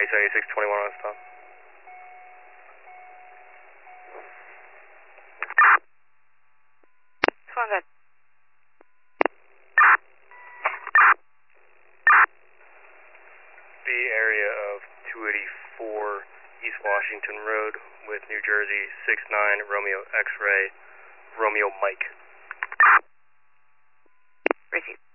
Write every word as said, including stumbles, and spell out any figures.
East eighty-six twenty-one on stop. Come on, good. The area of two eighty-four East Washington Road with New Jersey six nine Romeo X-ray, Romeo Mike. Receive.